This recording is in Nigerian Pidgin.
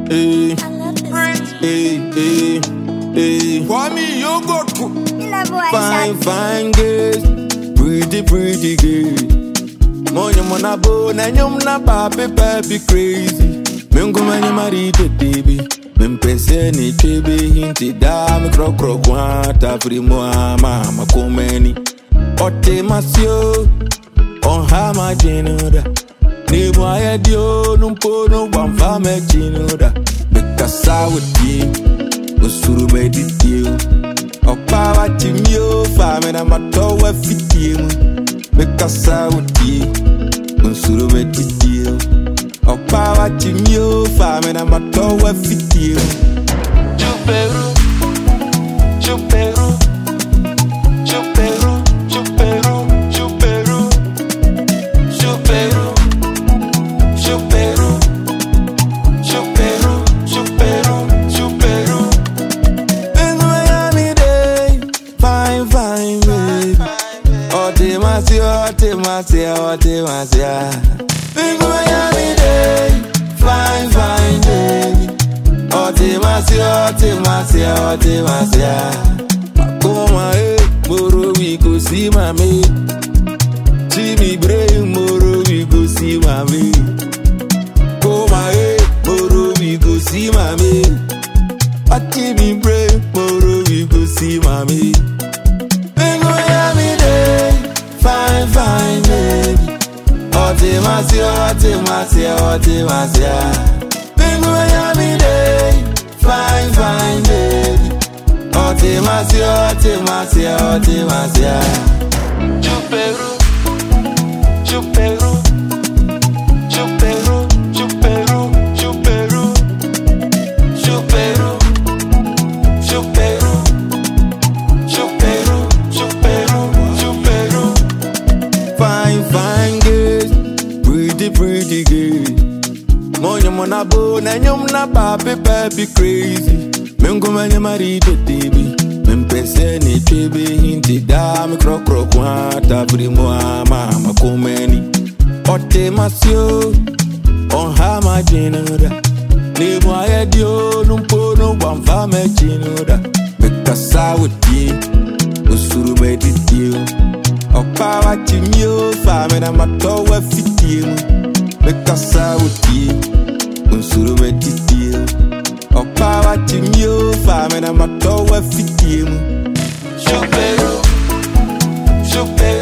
Hey, I love this. hey. Kwame, you go to Fine girls, pretty girls. Money mona bone and yum na papi crazy. Mengo manya marite baby. Mempese ni chebe hinti dame krokro kwata frimo mama komeni. Ote masio on hama jenoda. Ni moya dio numpo no bamfa me jenoda. Bekasa with you, usuru meditio. Opa watimio fame na matowa fitio. Bekasa with you, usuru meditio. Opa watimio fame na matowa fitio. Chuperu, chuperu, chuperu, chuperu, chuperu, chuperu, chuperu, chuperu, chuperu, chuperu. In Miami day, fine baby. Ote masia. In Miami day, fine baby. Ote masia. Makoma moro we go see mami. Jimmy brain moro we go see mami. Koma moro we go see mami. Jimmy brain moro we go see mami. In Miami day, fine baby. Ote masia. In Miami day, fine baby. Ote masia. Chuperu, chuperu, chuperu, chuperu, chuperu, chuperu, chuperu, chuperu, chuperu, chuperu. Fine girls, pretty girls. Money mona bone and yum na papi crazy. Mengo manya marite baby. Mempese ni chebe hinti dame krokro kwata frimo mama komeni. Ote masio on hama jenoda. Ni moya dio numpo no bamfa me jenoda. Bekasa with you, usuru meditio. Opa watimio fame na matowa fitio. Bekasa with you, usuru meditio. Opa watimio fame na matowa fitio. Chuperu, chuperu.